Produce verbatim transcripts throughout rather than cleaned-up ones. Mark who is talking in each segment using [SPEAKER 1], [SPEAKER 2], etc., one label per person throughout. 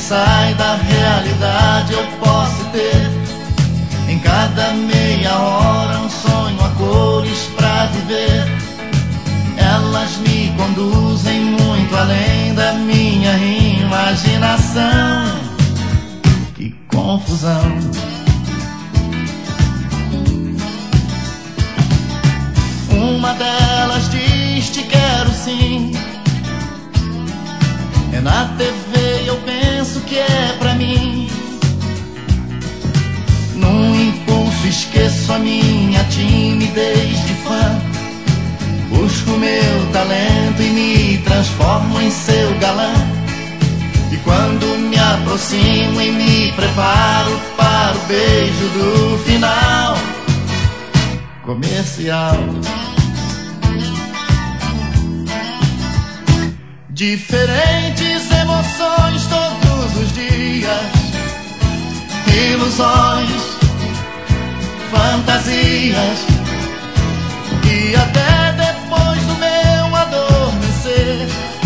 [SPEAKER 1] sai da realidade eu posso ter. Em cada meia hora um sonho a cores pra viver. Elas me conduzem muito além da minha imaginação. Que confusão. Uma delas diz te quero sim. É na T V eu penso que é pra mim. Num impulso esqueço a minha timidez de fã. Busco meu talento e me transformo em seu galã. E quando me aproximo e me preparo para o beijo do final comercial. Diferentes emoções todos os dias, ilusões, fantasias, e até depois do meu adormecer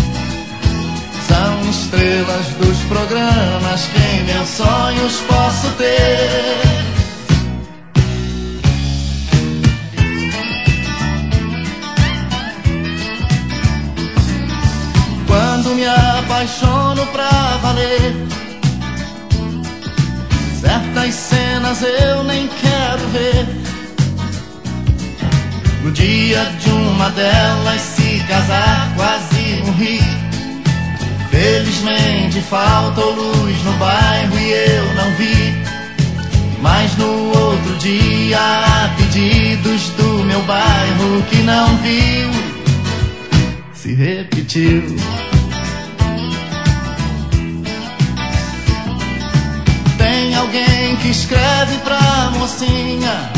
[SPEAKER 1] são estrelas dos programas que em meus sonhos posso ter. Quando me apaixono pra valer, certas cenas eu nem quero ver. No dia de uma delas se casar quase morri. Felizmente faltou luz no bairro e eu não vi. Mas no outro dia há pedidos do meu bairro que não viu. Se repetiu. Tem alguém que escreve pra mocinha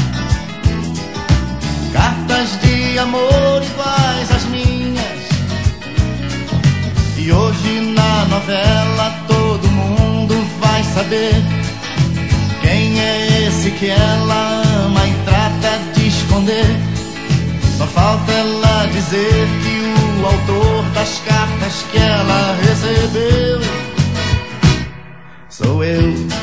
[SPEAKER 1] cartas de amor iguais às minhas. E hoje na novela todo mundo vai saber quem é esse que ela ama e trata de esconder. Só falta ela dizer que o autor das cartas que ela recebeu sou eu.